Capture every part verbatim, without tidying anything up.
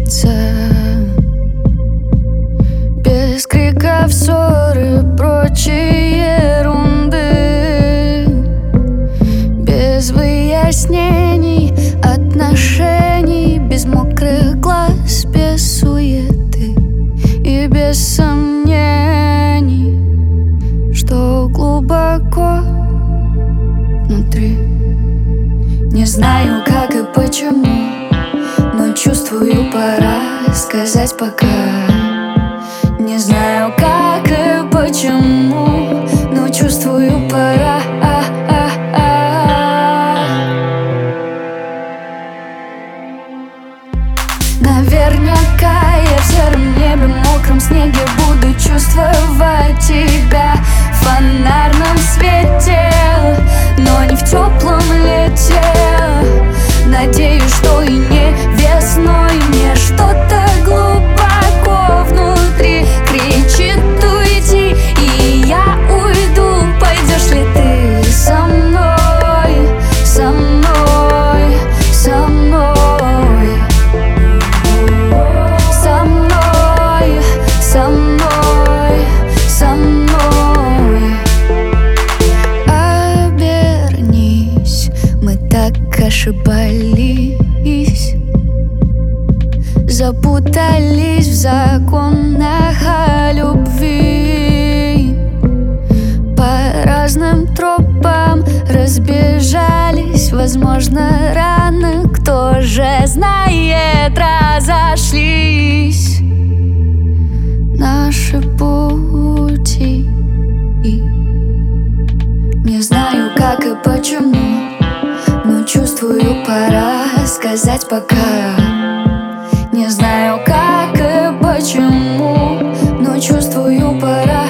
снится. Без криков, ссоры, прочей ерунды, без выяснений отношений, без мокрых глаз, без суеты и без сомнений, что глубоко внутри. Не знаю, как и почему, но чувствую, пора сказать пока. Не знаю, как и почему, но чувствую, пора. Наверняка я в сером небе, мокром снеге буду чувствовать тебя в фонарном свете, но не в теплом лете. Надеюсь, что и не весной, не что-то глубоко внутри кричит уйди, и я уйду. Пойдешь ли ты со мной, со мной, со мной, со мной, со мной, со мной? Обернись, мы так ошибались, запутались в законах о любви, по разным тропам разбежались. Возможно, рано, кто же знает, разошлись наши пути. Не знаю, как и почему, но чувствую, пора сказать пока. Не знаю, как и почему, но чувствую, пора.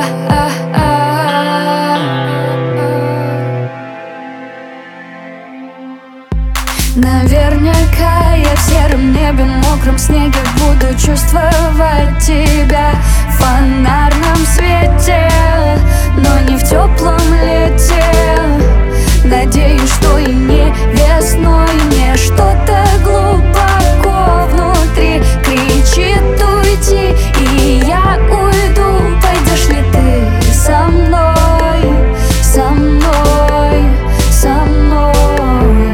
Наверняка я в сером небе, мокром снеге буду чувствовать тебя в фонарном свете, но не в теплом лете. Надеюсь, что и не весной, не что-то глубоко внутри кричит уйди, и я уйду. Пойдешь ли ты со мной, со мной, со мной,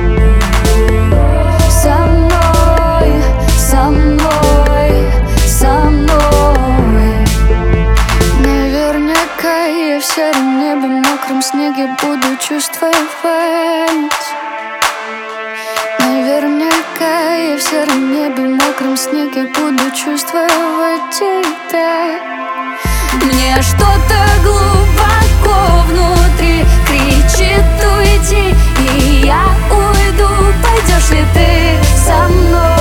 со мной, со мной, со мной? Наверняка я в сером небе, мокром снеге буду чувствовать. Наверняка я в сером небе, мокром снеге буду чувствовать тебя. Мне что-то глубоко внутри кричит уйди, и я уйду. Пойдешь ли ты со мной?